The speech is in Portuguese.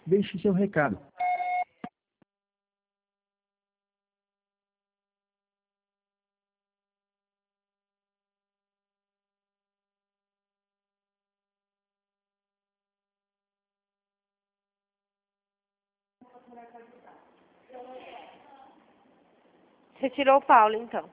Deixe seu recado. Você tirou o Paulo, então.